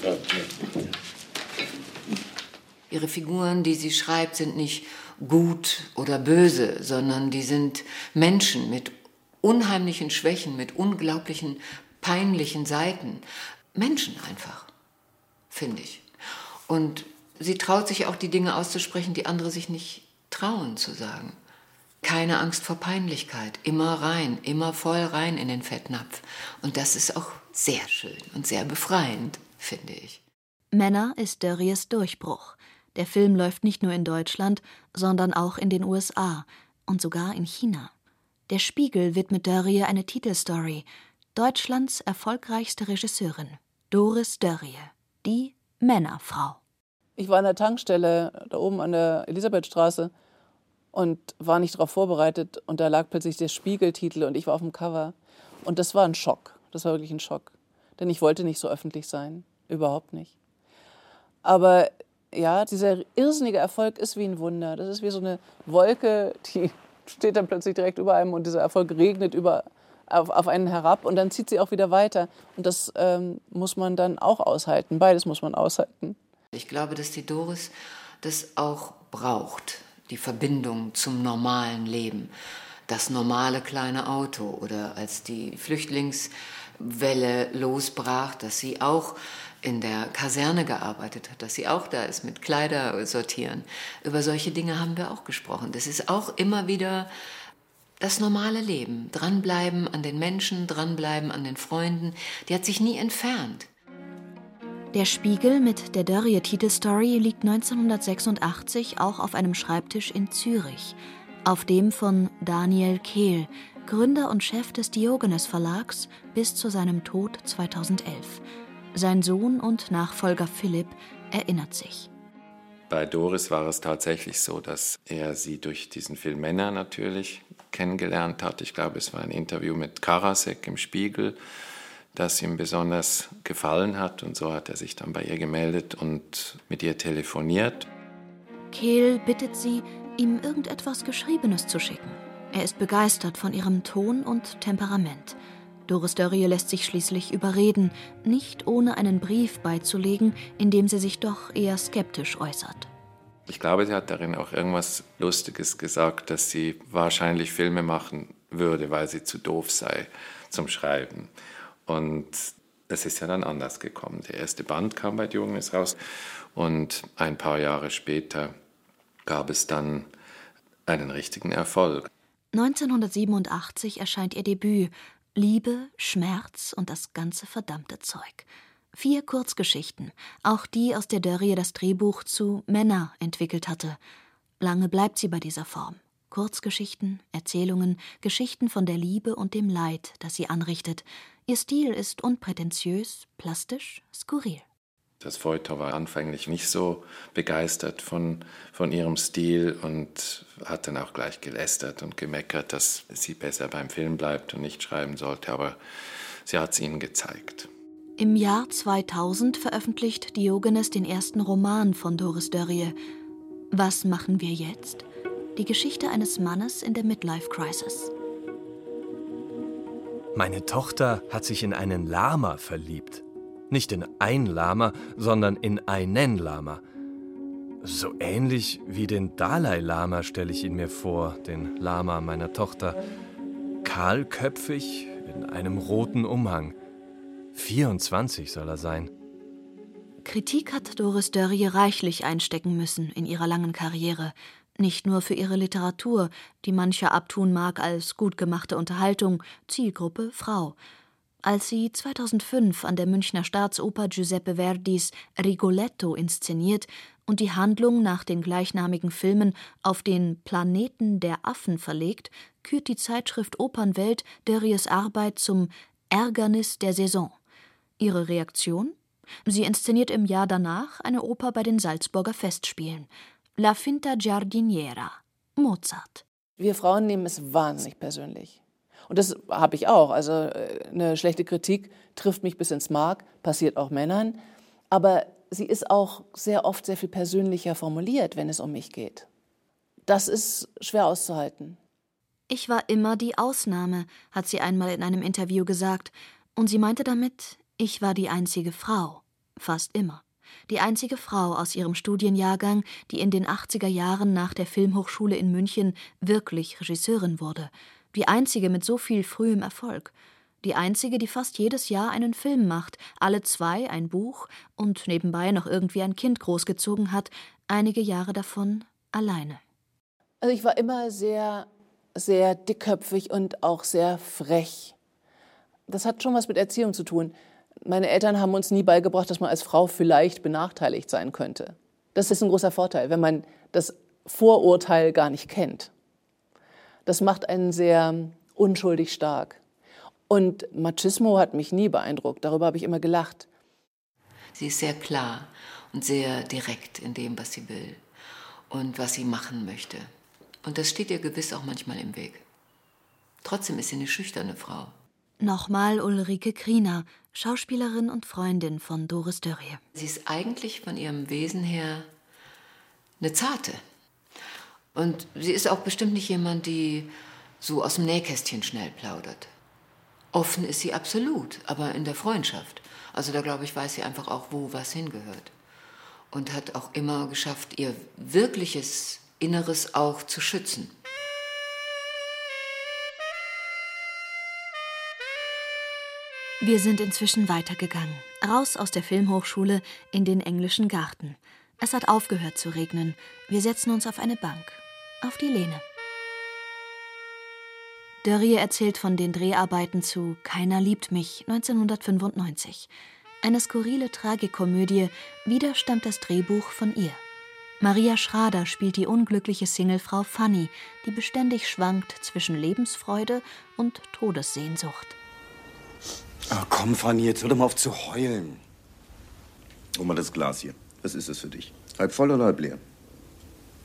Ihre Figuren, die sie schreibt, sind nicht gut oder böse, sondern die sind Menschen mit unheimlichen Schwächen, mit unglaublichen, peinlichen Seiten. Menschen einfach, finde ich. Und sie traut sich auch, die Dinge auszusprechen, die andere sich nicht trauen zu sagen. Keine Angst vor Peinlichkeit, immer rein, immer voll rein in den Fettnapf. Und das ist auch sehr schön und sehr befreiend, finde ich. Männer ist Dörries Durchbruch. Der Film läuft nicht nur in Deutschland, sondern auch in den USA und sogar in China. Der Spiegel widmet Dörrie eine Titelstory. Deutschlands erfolgreichste Regisseurin, Doris Dörrie, die Männerfrau. Ich war an der Tankstelle da oben an der Elisabethstraße und war nicht darauf vorbereitet. Und da lag plötzlich der Spiegeltitel und ich war auf dem Cover. Und das war ein Schock. Das war wirklich ein Schock. Denn ich wollte nicht so öffentlich sein. Überhaupt nicht. Aber ja, dieser irrsinnige Erfolg ist wie ein Wunder. Das ist wie so eine Wolke, die steht dann plötzlich direkt über einem und dieser Erfolg regnet auf einen herab und dann zieht sie auch wieder weiter. Und das muss man dann auch aushalten. Beides muss man aushalten. Ich glaube, dass die Doris das auch braucht, die Verbindung zum normalen Leben. Das normale kleine Auto oder als die Flüchtlingswelle losbrach, dass sie auch in der Kaserne gearbeitet hat, dass sie auch da ist mit Kleider sortieren. Über solche Dinge haben wir auch gesprochen. Das ist auch immer wieder das normale Leben. Dranbleiben an den Menschen, dranbleiben an den Freunden. Die hat sich nie entfernt. Der Spiegel mit der Dörrie-Titelstory liegt 1986 auch auf einem Schreibtisch in Zürich. Auf dem von Daniel Kehl, Gründer und Chef des Diogenes Verlags, bis zu seinem Tod 2011. Sein Sohn und Nachfolger Philipp erinnert sich. Bei Doris war es tatsächlich so, dass er sie durch diesen Film Männer natürlich kennengelernt hat. Ich glaube, es war ein Interview mit Karasek im Spiegel, das ihm besonders gefallen hat. Und so hat er sich dann bei ihr gemeldet und mit ihr telefoniert. Keel bittet sie, ihm irgendetwas Geschriebenes zu schicken. Er ist begeistert von ihrem Ton und Temperament. Doris Dörrie lässt sich schließlich überreden, nicht ohne einen Brief beizulegen, in dem sie sich doch eher skeptisch äußert. Ich glaube, sie hat darin auch irgendwas Lustiges gesagt, dass sie wahrscheinlich Filme machen würde, weil sie zu doof sei zum Schreiben. Und es ist ja dann anders gekommen. Der erste Band kam bei Diogenes raus und ein paar Jahre später gab es dann einen richtigen Erfolg. 1987 erscheint ihr Debüt Liebe, Schmerz und das ganze verdammte Zeug. 4 Kurzgeschichten, auch die, aus der Dörrie das Drehbuch zu Männer entwickelt hatte. Lange bleibt sie bei dieser Form. Kurzgeschichten, Erzählungen, Geschichten von der Liebe und dem Leid, das sie anrichtet. Ihr Stil ist unprätentiös, plastisch, skurril. Das Feuilleton war anfänglich nicht so begeistert von ihrem Stil und hat dann auch gleich gelästert und gemeckert, dass sie besser beim Film bleibt und nicht schreiben sollte. Aber sie hat es ihnen gezeigt. Im Jahr 2000 veröffentlicht Diogenes den ersten Roman von Doris Dörrie. Was machen wir jetzt? Die Geschichte eines Mannes in der Midlife-Crisis. Meine Tochter hat sich in einen Lama verliebt. Nicht in ein Lama, sondern in einen Lama. So ähnlich wie den Dalai Lama stelle ich ihn mir vor, den Lama meiner Tochter. Kahlköpfig, in einem roten Umhang. 24 soll er sein. Kritik hat Doris Dörrie reichlich einstecken müssen in ihrer langen Karriere. Nicht nur für ihre Literatur, die mancher abtun mag als gut gemachte Unterhaltung, Zielgruppe Frau. Als sie 2005 an der Münchner Staatsoper Giuseppe Verdis Rigoletto inszeniert und die Handlung nach den gleichnamigen Filmen auf den Planeten der Affen verlegt, kürt die Zeitschrift Opernwelt Dörries Arbeit zum Ärgernis der Saison. Ihre Reaktion? Sie inszeniert im Jahr danach eine Oper bei den Salzburger Festspielen. La Finta Giardiniera, Mozart. Wir Frauen nehmen es wahnsinnig persönlich. Und das habe ich auch. Also eine schlechte Kritik trifft mich bis ins Mark, passiert auch Männern. Aber sie ist auch sehr oft sehr viel persönlicher formuliert, wenn es um mich geht. Das ist schwer auszuhalten. Ich war immer die Ausnahme, hat sie einmal in einem Interview gesagt. Und sie meinte damit, ich war die einzige Frau. Fast immer. Die einzige Frau aus ihrem Studienjahrgang, die in den 80er Jahren nach der Filmhochschule in München wirklich Regisseurin wurde. Die einzige mit so viel frühem Erfolg. Die einzige, die fast jedes Jahr einen Film macht, alle 2 ein Buch und nebenbei noch irgendwie ein Kind großgezogen hat, einige Jahre davon alleine. Also ich war immer sehr, sehr dickköpfig und auch sehr frech. Das hat schon was mit Erziehung zu tun. Meine Eltern haben uns nie beigebracht, dass man als Frau vielleicht benachteiligt sein könnte. Das ist ein großer Vorteil, wenn man das Vorurteil gar nicht kennt. Das macht einen sehr unschuldig stark. Und Machismo hat mich nie beeindruckt, darüber habe ich immer gelacht. Sie ist sehr klar und sehr direkt in dem, was sie will und was sie machen möchte. Und das steht ihr gewiss auch manchmal im Weg. Trotzdem ist sie eine schüchterne Frau. Nochmal Ulrike Kriener, Schauspielerin und Freundin von Doris Dörrie. Sie ist eigentlich von ihrem Wesen her eine Zarte. Und sie ist auch bestimmt nicht jemand, die so aus dem Nähkästchen schnell plaudert. Offen ist sie absolut, aber in der Freundschaft. Also da, glaube ich, weiß sie einfach auch, wo was hingehört. Und hat auch immer geschafft, ihr wirkliches Inneres auch zu schützen. Wir sind inzwischen weitergegangen, raus aus der Filmhochschule in den englischen Garten. Es hat aufgehört zu regnen. Wir setzen uns auf eine Bank, auf die Lehne. Dörrie erzählt von den Dreharbeiten zu Keiner liebt mich 1995. Eine skurrile Tragikomödie, wieder stammt das Drehbuch von ihr. Maria Schrader spielt die unglückliche Singlefrau Fanny, die beständig schwankt zwischen Lebensfreude und Todessehnsucht. Ach komm, Fanny, jetzt hör doch mal auf zu heulen. Guck mal das Glas hier. Was ist es für dich? Halb voll oder halb leer?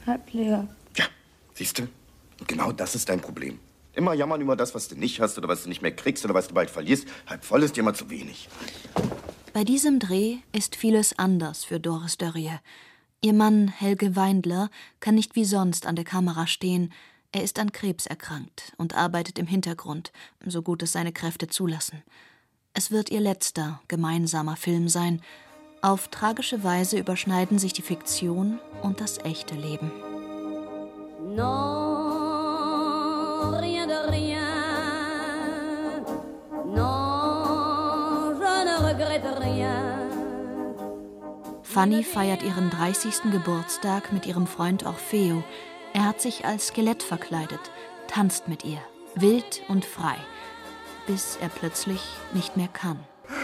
halb leer. Ja, siehst du? Und genau das ist dein Problem. Immer jammern über das, was du nicht hast oder was du nicht mehr kriegst oder was du bald verlierst. Halb voll ist dir immer zu wenig. Bei diesem Dreh ist vieles anders für Doris Dörrie. Ihr Mann Helge Weindler kann nicht wie sonst an der Kamera stehen. Er ist an Krebs erkrankt und arbeitet im Hintergrund, so gut es seine Kräfte zulassen. Es wird ihr letzter gemeinsamer Film sein. Auf tragische Weise überschneiden sich die Fiktion und das echte Leben. Non, rien de rien. Non, je ne regrette rien. Fanny feiert ihren 30. Geburtstag mit ihrem Freund Orfeo. Er hat sich als Skelett verkleidet, tanzt mit ihr, wild und frei, bis er plötzlich nicht mehr kann.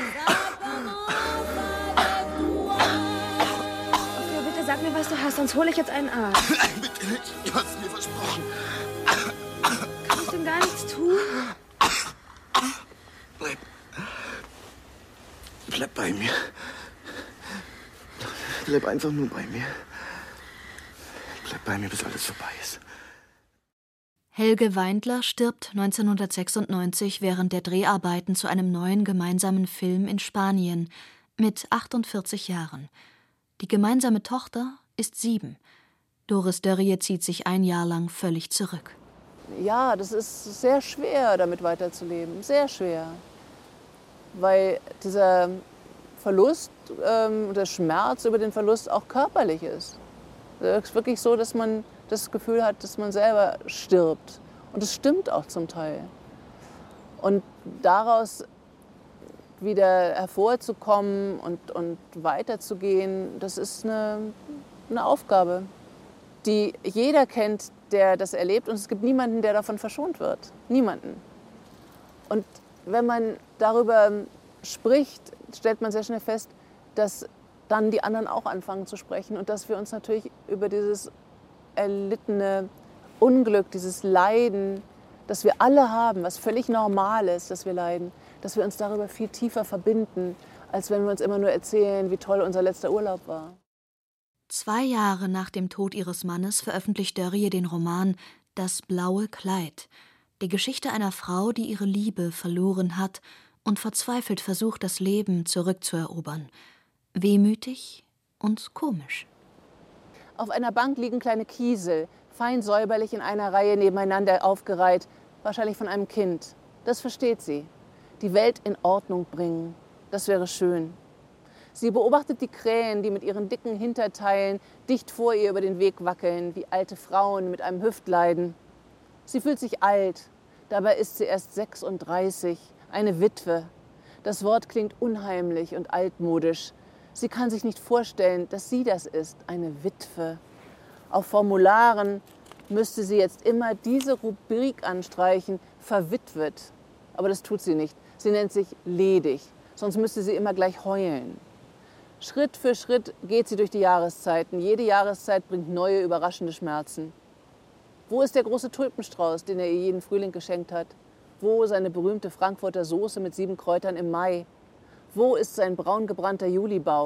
Orfeo, bitte sag mir, was du hast, sonst hole ich jetzt einen Arzt. Bitte nicht, du hast mir versprochen. Kann ich denn gar nichts tun? Bleib bei mir. Bleib einfach nur bei mir. Bleib bei mir, bis alles vorbei ist. Helge Weindler stirbt 1996 während der Dreharbeiten zu einem neuen gemeinsamen Film in Spanien mit 48 Jahren. Die gemeinsame Tochter ist 7. Doris Dörrie zieht sich ein Jahr lang völlig zurück. Ja, das ist sehr schwer, damit weiterzuleben. Sehr schwer. Weil dieser Verlust, der Schmerz über den Verlust auch körperlich ist. Es ist wirklich so, dass man das Gefühl hat, dass man selber stirbt. Und es stimmt auch zum Teil. Und daraus wieder hervorzukommen und weiterzugehen, das ist eine Aufgabe, die jeder kennt, der das erlebt. Und es gibt niemanden, der davon verschont wird. Niemanden. Und wenn man darüber spricht, stellt man sehr schnell fest, dass dann die anderen auch anfangen zu sprechen und dass wir uns natürlich über dieses erlittene Unglück, dieses Leiden, das wir alle haben, was völlig normal ist, dass wir leiden, dass wir uns darüber viel tiefer verbinden, als wenn wir uns immer nur erzählen, wie toll unser letzter Urlaub war. 2 Jahre nach dem Tod ihres Mannes veröffentlicht Dörrie den Roman »Das blaue Kleid«, die Geschichte einer Frau, die ihre Liebe verloren hat und verzweifelt versucht, das Leben zurückzuerobern. Wehmütig und komisch. Auf einer Bank liegen kleine Kiesel, fein säuberlich in einer Reihe nebeneinander aufgereiht, wahrscheinlich von einem Kind. Das versteht sie. Die Welt in Ordnung bringen, das wäre schön. Sie beobachtet die Krähen, die mit ihren dicken Hinterteilen dicht vor ihr über den Weg wackeln, wie alte Frauen mit einem Hüftleiden. Sie fühlt sich alt, dabei ist sie erst 36, eine Witwe. Das Wort klingt unheimlich und altmodisch. Sie kann sich nicht vorstellen, dass sie das ist, eine Witwe. Auf Formularen müsste sie jetzt immer diese Rubrik anstreichen, verwitwet. Aber das tut sie nicht. Sie nennt sich ledig, sonst müsste sie immer gleich heulen. Schritt für Schritt geht sie durch die Jahreszeiten. Jede Jahreszeit bringt neue, überraschende Schmerzen. Wo ist der große Tulpenstrauß, den er ihr jeden Frühling geschenkt hat? Wo seine berühmte Frankfurter Soße mit 7 Kräutern im Mai? Wo ist sein braungebrannter Julibauch?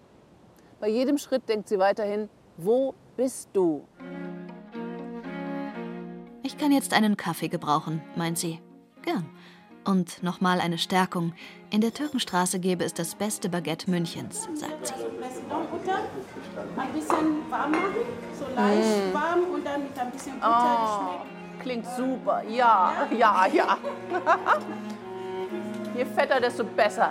Bei jedem Schritt denkt sie weiterhin, wo bist du? Ich kann jetzt einen Kaffee gebrauchen, meint sie. Gern. Und nochmal eine Stärkung. In der Türkenstraße gäbe es das beste Baguette Münchens, sagt sie. Ein bisschen warm machen, so leicht warm und dann mit ein bisschen Butter geschmeckt. Klingt super, ja, ja, ja. Je fetter, desto besser.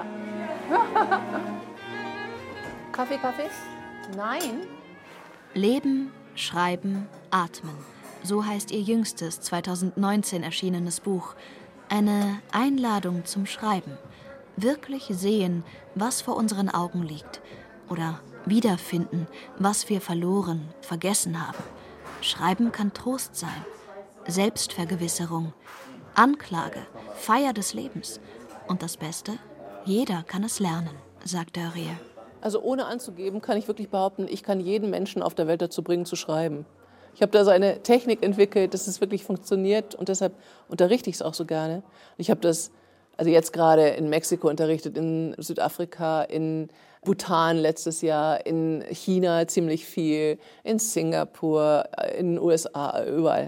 Kaffee? Nein. Leben, Schreiben, Atmen. So heißt ihr jüngstes, 2019 erschienenes Buch. Eine Einladung zum Schreiben. Wirklich sehen, was vor unseren Augen liegt. Oder wiederfinden, was wir verloren, vergessen haben. Schreiben kann Trost sein. Selbstvergewisserung. Anklage. Feier des Lebens. Und das Beste? Jeder kann es lernen, sagt Dörrie. Also ohne anzugeben, kann ich wirklich behaupten, ich kann jeden Menschen auf der Welt dazu bringen, zu schreiben. Ich habe da so eine Technik entwickelt, dass es wirklich funktioniert und deshalb unterrichte ich es auch so gerne. Ich habe das Also jetzt gerade in Mexiko unterrichtet, in Südafrika, in Bhutan letztes Jahr, in China ziemlich viel, in Singapur, in den USA, überall.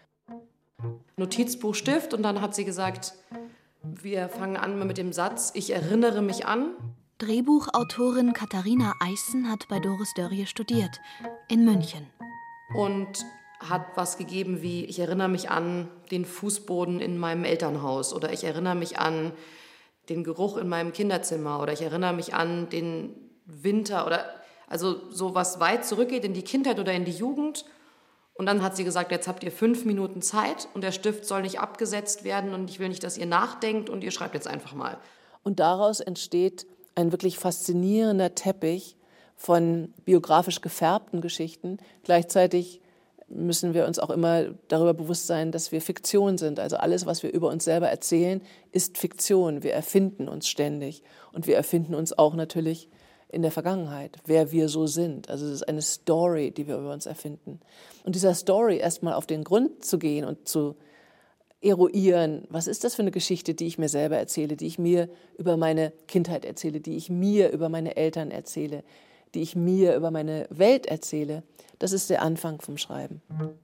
Notizbuch, Stift und dann hat sie gesagt, wir fangen an mit dem Satz, ich erinnere mich an. Drehbuchautorin Katharina Eissen hat bei Doris Dörrie studiert, in München. Und hat was gegeben wie, ich erinnere mich an den Fußboden in meinem Elternhaus oder ich erinnere mich an den Geruch in meinem Kinderzimmer oder ich erinnere mich an den Winter oder also so was weit zurückgeht in die Kindheit oder in die Jugend. Und dann hat sie gesagt, jetzt habt ihr 5 Minuten Zeit und der Stift soll nicht abgesetzt werden und ich will nicht, dass ihr nachdenkt und ihr schreibt jetzt einfach mal. Und daraus entsteht ein wirklich faszinierender Teppich von biografisch gefärbten Geschichten. Gleichzeitig müssen wir uns auch immer darüber bewusst sein, dass wir Fiktion sind. Also alles, was wir über uns selber erzählen, ist Fiktion. Wir erfinden uns ständig. Und wir erfinden uns auch natürlich in der Vergangenheit, wer wir so sind. Also es ist eine Story, die wir über uns erfinden. Und dieser Story erstmal auf den Grund zu gehen und zu eruieren, was ist das für eine Geschichte, die ich mir selber erzähle, die ich mir über meine Kindheit erzähle, die ich mir über meine Eltern erzähle, die ich mir über meine Welt erzähle. Das ist der Anfang vom Schreiben.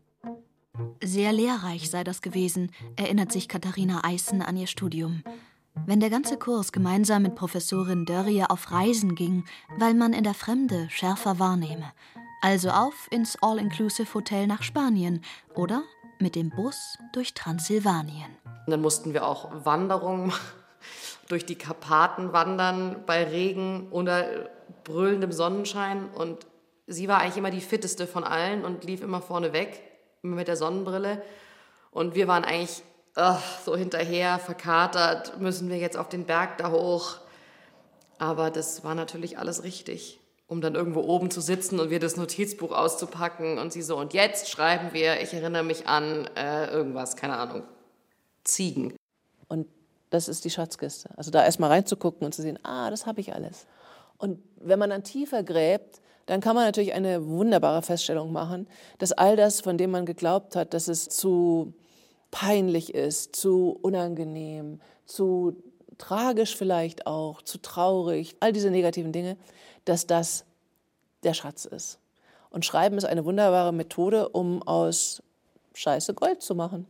Sehr lehrreich sei das gewesen, erinnert sich Katharina Eissen an ihr Studium. Wenn der ganze Kurs gemeinsam mit Professorin Dörrie auf Reisen ging, weil man in der Fremde schärfer wahrnehme. Also auf ins All-Inclusive-Hotel nach Spanien oder mit dem Bus durch Transsilvanien. Und dann mussten wir auch Wanderungen durch die Karpaten wandern, bei Regen oder brüllendem Sonnenschein. Und sie war eigentlich immer die fitteste von allen und lief immer vorne weg, immer mit der Sonnenbrille. Und wir waren eigentlich so hinterher, verkatert, müssen wir jetzt auf den Berg da hoch. Aber das war natürlich alles richtig, um dann irgendwo oben zu sitzen und wir das Notizbuch auszupacken und sie so, und jetzt schreiben wir, ich erinnere mich an irgendwas, keine Ahnung, Ziegen. Und das ist die Schatzkiste. Also da erstmal reinzugucken und zu sehen, das habe ich alles. Und wenn man dann tiefer gräbt, dann kann man natürlich eine wunderbare Feststellung machen, dass all das, von dem man geglaubt hat, dass es zu peinlich ist, zu unangenehm, zu tragisch vielleicht auch, zu traurig, all diese negativen Dinge, dass das der Schatz ist. Und Schreiben ist eine wunderbare Methode, um aus Scheiße Gold zu machen.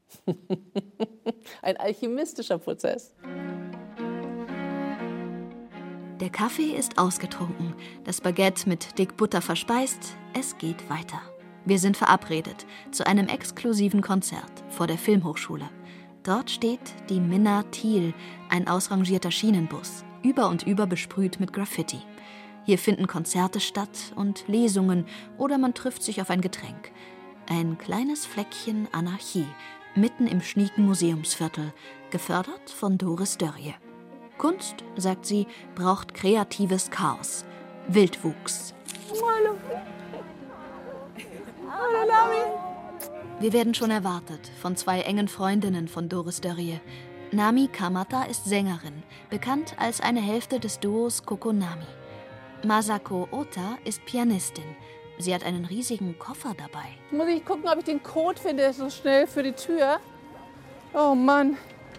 Ein alchemistischer Prozess. Der Kaffee ist ausgetrunken, das Baguette mit dick Butter verspeist, es geht weiter. Wir sind verabredet zu einem exklusiven Konzert vor der Filmhochschule. Dort steht die Minna Thiel, ein ausrangierter Schienenbus, über und über besprüht mit Graffiti. Hier finden Konzerte statt und Lesungen oder man trifft sich auf ein Getränk. Ein kleines Fleckchen Anarchie, mitten im schnieken Museumsviertel, gefördert von Doris Dörrie. Kunst, sagt sie, braucht kreatives Chaos, Wildwuchs. Hallo. Hallo, Nami. Wir werden schon erwartet von 2 engen Freundinnen von Doris Dörrie. Nami Kamata ist Sängerin, bekannt als eine Hälfte des Duos Kokonami. Masako Ota ist Pianistin. Sie hat einen riesigen Koffer dabei. Muss ich gucken, ob ich den Code finde, so schnell für die Tür. Oh Mann.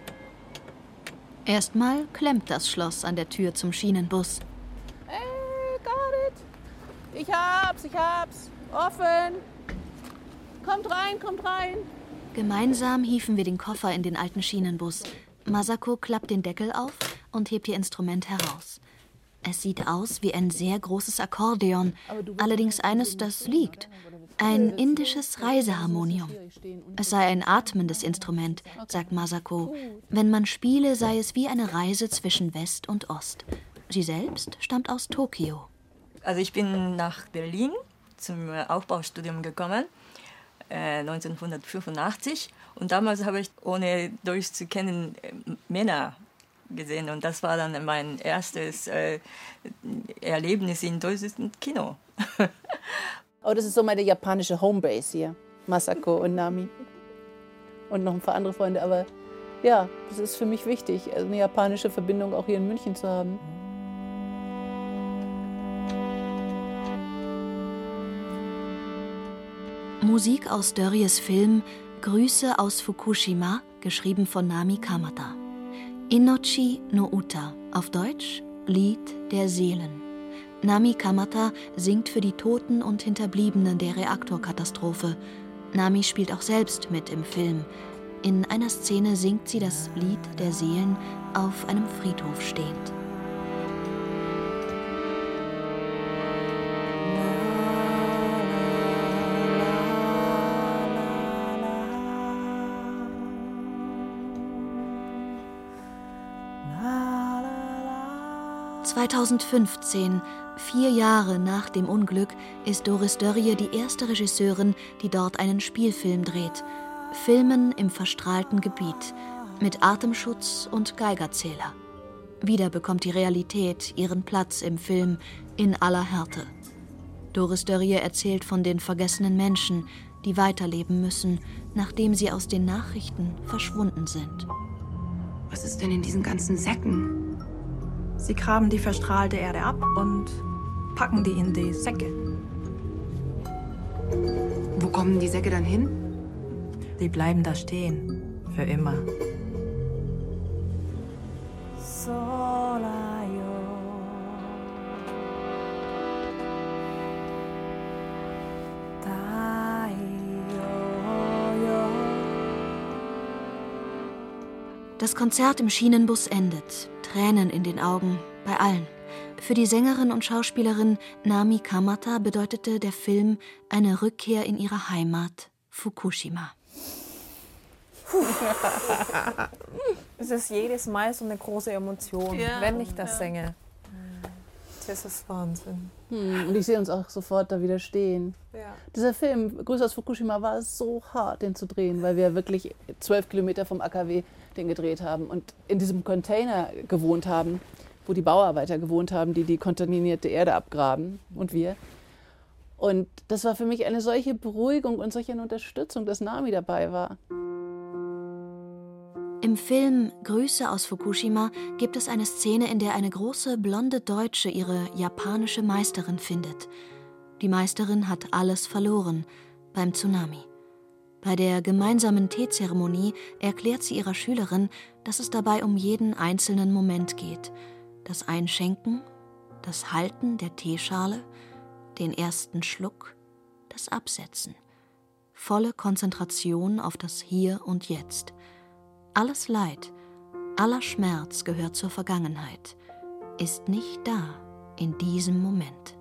Erstmal klemmt das Schloss an der Tür zum Schienenbus. Hey, got it. Ich hab's. Offen. Kommt rein. Gemeinsam hieven wir den Koffer in den alten Schienenbus. Masako klappt den Deckel auf und hebt ihr Instrument heraus. Es sieht aus wie ein sehr großes Akkordeon, allerdings eines, das liegt. Ein indisches Reiseharmonium. Es sei ein atmendes Instrument, sagt Masako. Wenn man spiele, sei es wie eine Reise zwischen West und Ost. Sie selbst stammt aus Tokio. Also ich bin nach Berlin zum Aufbaustudium gekommen, 1985. Und damals habe ich, ohne durchzukennen, Männer gesehen. Und das war dann mein erstes Erlebnis in deutschem Kino. Oh, das ist so meine japanische Homebase hier. Masako und Nami. Und noch ein paar andere Freunde. Aber ja, das ist für mich wichtig, also eine japanische Verbindung auch hier in München zu haben. Musik aus Dörries Film Grüße aus Fukushima, geschrieben von Nami Kamata. Inochi no Uta, auf Deutsch Lied der Seelen. Nami Kamata singt für die Toten und Hinterbliebenen der Reaktorkatastrophe. Nami spielt auch selbst mit im Film. In einer Szene singt sie das Lied der Seelen auf einem Friedhof stehend. (2015), 4 Jahre nach dem Unglück, ist Doris Dörrie die erste Regisseurin, die dort einen Spielfilm dreht. Filmen im verstrahlten Gebiet, mit Atemschutz und Geigerzähler. Wieder bekommt die Realität ihren Platz im Film in aller Härte. Doris Dörrie erzählt von den vergessenen Menschen, die weiterleben müssen, nachdem sie aus den Nachrichten verschwunden sind. Was ist denn in diesen ganzen Säcken? Sie graben die verstrahlte Erde ab und packen die in die Säcke. Wo kommen die Säcke dann hin? Die bleiben da stehen. Für immer. Das Konzert im Schienenbus endet. Tränen in den Augen, bei allen. Für die Sängerin und Schauspielerin Nami Kamata bedeutete der Film eine Rückkehr in ihre Heimat, Fukushima. Es ist jedes Mal so eine große Emotion, Ja. wenn ich das singe. Das ist Wahnsinn. Und ich sehe uns auch sofort da wieder stehen. Ja. Dieser Film, Grüße aus Fukushima, war so hart, den zu drehen, weil wir wirklich 12 Kilometer vom AKW den gedreht haben und in diesem Container gewohnt haben, wo die Bauarbeiter gewohnt haben, die die kontaminierte Erde abgraben und wir. Und das war für mich eine solche Beruhigung und solche Unterstützung, dass Nami dabei war. Im Film Grüße aus Fukushima gibt es eine Szene, in der eine große blonde Deutsche ihre japanische Meisterin findet. Die Meisterin hat alles verloren beim Tsunami. Bei der gemeinsamen Teezeremonie erklärt sie ihrer Schülerin, dass es dabei um jeden einzelnen Moment geht. Das Einschenken, das Halten der Teeschale, den ersten Schluck, das Absetzen. Volle Konzentration auf das Hier und Jetzt. Alles Leid, aller Schmerz gehört zur Vergangenheit, ist nicht da in diesem Moment.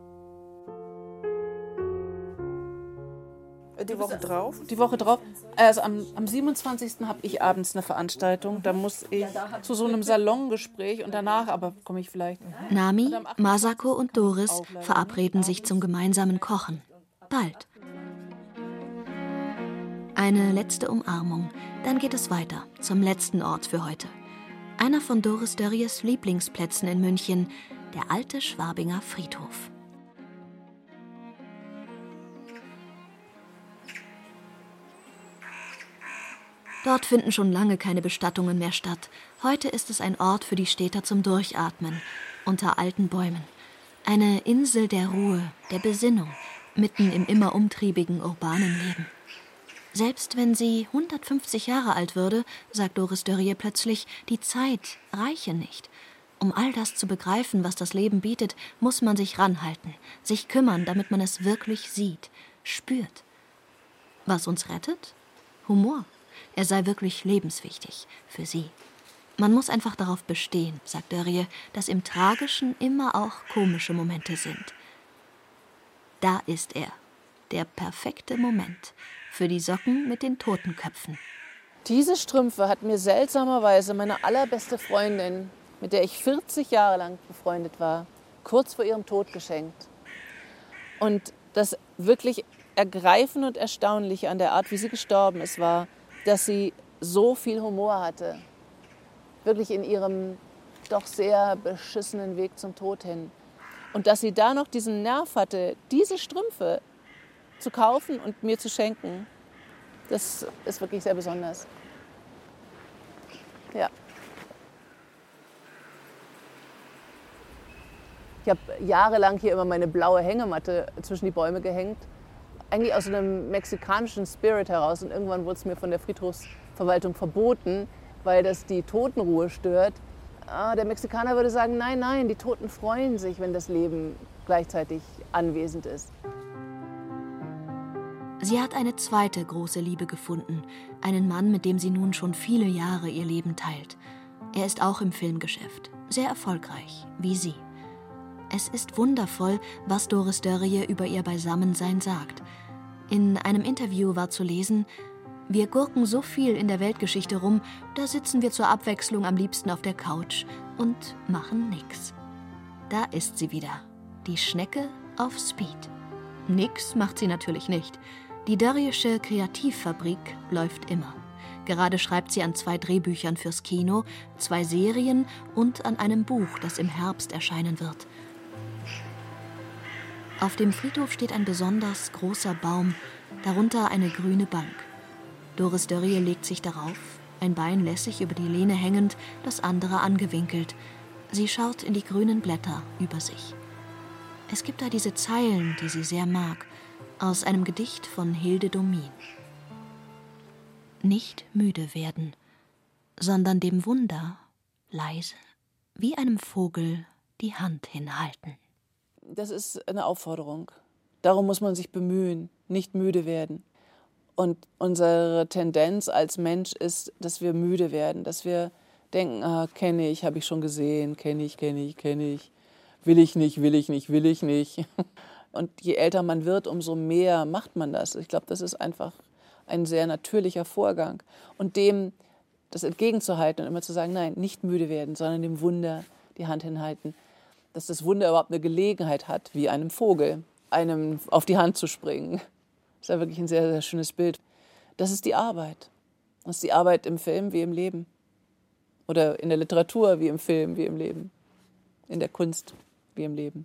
Die Woche drauf? Die Woche drauf. Also am 27. habe ich abends eine Veranstaltung. Da muss ich zu so einem Salongespräch und danach aber komme ich vielleicht. Nami, Masako und Doris verabreden sich zum gemeinsamen Kochen. Bald. Eine letzte Umarmung, dann geht es weiter zum letzten Ort für heute. Einer von Doris Dörries Lieblingsplätzen in München, der alte Schwabinger Friedhof. Dort finden schon lange keine Bestattungen mehr statt. Heute ist es ein Ort für die Städter zum Durchatmen, unter alten Bäumen. Eine Insel der Ruhe, der Besinnung, mitten im immer umtriebigen urbanen Leben. Selbst wenn sie 150 Jahre alt würde, sagt Doris Dörrie plötzlich, die Zeit reiche nicht. Um all das zu begreifen, was das Leben bietet, muss man sich ranhalten, sich kümmern, damit man es wirklich sieht, spürt. Was uns rettet? Humor. Er sei wirklich lebenswichtig für sie. Man muss einfach darauf bestehen, sagt Dörrie, dass im Tragischen immer auch komische Momente sind. Da ist er, der perfekte Moment für die Socken mit den Totenköpfen. Diese Strümpfe hat mir seltsamerweise meine allerbeste Freundin, mit der ich 40 Jahre lang befreundet war, kurz vor ihrem Tod geschenkt. Und das wirklich Ergreifende und Erstaunliche an der Art, wie sie gestorben ist, war, dass sie so viel Humor hatte. Wirklich in ihrem doch sehr beschissenen Weg zum Tod hin. Und dass sie da noch diesen Nerv hatte, diese Strümpfe zu kaufen und mir zu schenken, das ist wirklich sehr besonders. Ja. Ich habe jahrelang hier immer meine blaue Hängematte zwischen die Bäume gehängt. Eigentlich aus einem mexikanischen Spirit heraus. Und irgendwann wurde es mir von der Friedhofsverwaltung verboten, weil das die Totenruhe stört. Der Mexikaner würde sagen, nein, nein, die Toten freuen sich, wenn das Leben gleichzeitig anwesend ist. Sie hat eine zweite große Liebe gefunden, einen Mann, mit dem sie nun schon viele Jahre ihr Leben teilt. Er ist auch im Filmgeschäft, sehr erfolgreich, wie sie. Es ist wundervoll, was Doris Dörrie über ihr Beisammensein sagt. In einem Interview war zu lesen: Wir gurken so viel in der Weltgeschichte rum, da sitzen wir zur Abwechslung am liebsten auf der Couch und machen nix. Da ist sie wieder, die Schnecke auf Speed. Nix macht sie natürlich nicht. Die Dörriesche Kreativfabrik läuft immer. Gerade schreibt sie an 2 Drehbüchern fürs Kino, 2 Serien und an einem Buch, das im Herbst erscheinen wird. Auf dem Friedhof steht ein besonders großer Baum, darunter eine grüne Bank. Doris Dörrie legt sich darauf, ein Bein lässig über die Lehne hängend, das andere angewinkelt. Sie schaut in die grünen Blätter über sich. Es gibt da diese Zeilen, die sie sehr mag, aus einem Gedicht von Hilde Domin. Nicht müde werden, sondern dem Wunder leise, wie einem Vogel, die Hand hinhalten. Das ist eine Aufforderung. Darum muss man sich bemühen, nicht müde werden. Und unsere Tendenz als Mensch ist, dass wir müde werden, dass wir denken, kenne ich, habe ich schon gesehen, kenne ich, will ich nicht. Und je älter man wird, umso mehr macht man das. Ich glaube, das ist einfach ein sehr natürlicher Vorgang. Und dem das entgegenzuhalten und immer zu sagen, nein, nicht müde werden, sondern dem Wunder die Hand hinhalten. Dass das Wunder überhaupt eine Gelegenheit hat, wie einem Vogel, einem auf die Hand zu springen. Das ist ja wirklich ein sehr, sehr schönes Bild. Das ist die Arbeit. Das ist die Arbeit im Film wie im Leben. Oder in der Literatur wie im Film wie im Leben. In der Kunst wie im Leben.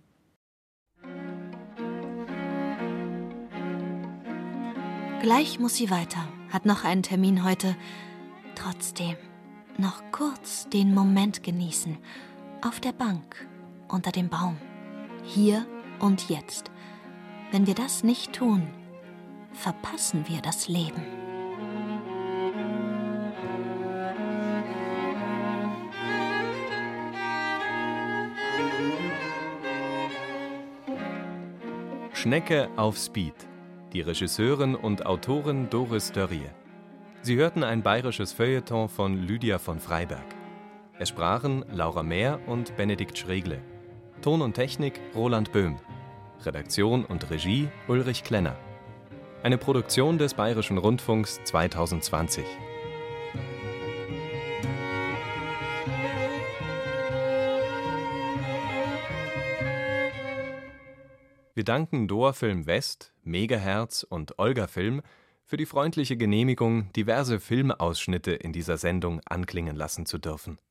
Gleich muss sie weiter, hat noch einen Termin heute. Trotzdem, noch kurz den Moment genießen. Auf der Bank, unter dem Baum. Hier und jetzt. Wenn wir das nicht tun, verpassen wir das Leben. Schnecke auf Speed. Die Regisseurin und Autorin Doris Dörrie. Sie hörten ein bayerisches Feuilleton von Lydia von Freiberg. Es sprachen Laura Mehr und Benedikt Schregle. Ton und Technik Roland Böhm. Redaktion und Regie Ulrich Klenner. Eine Produktion des Bayerischen Rundfunks 2020. Wir danken Doa Film West, Megahertz und Olga Film für die freundliche Genehmigung, diverse Filmausschnitte in dieser Sendung anklingen lassen zu dürfen.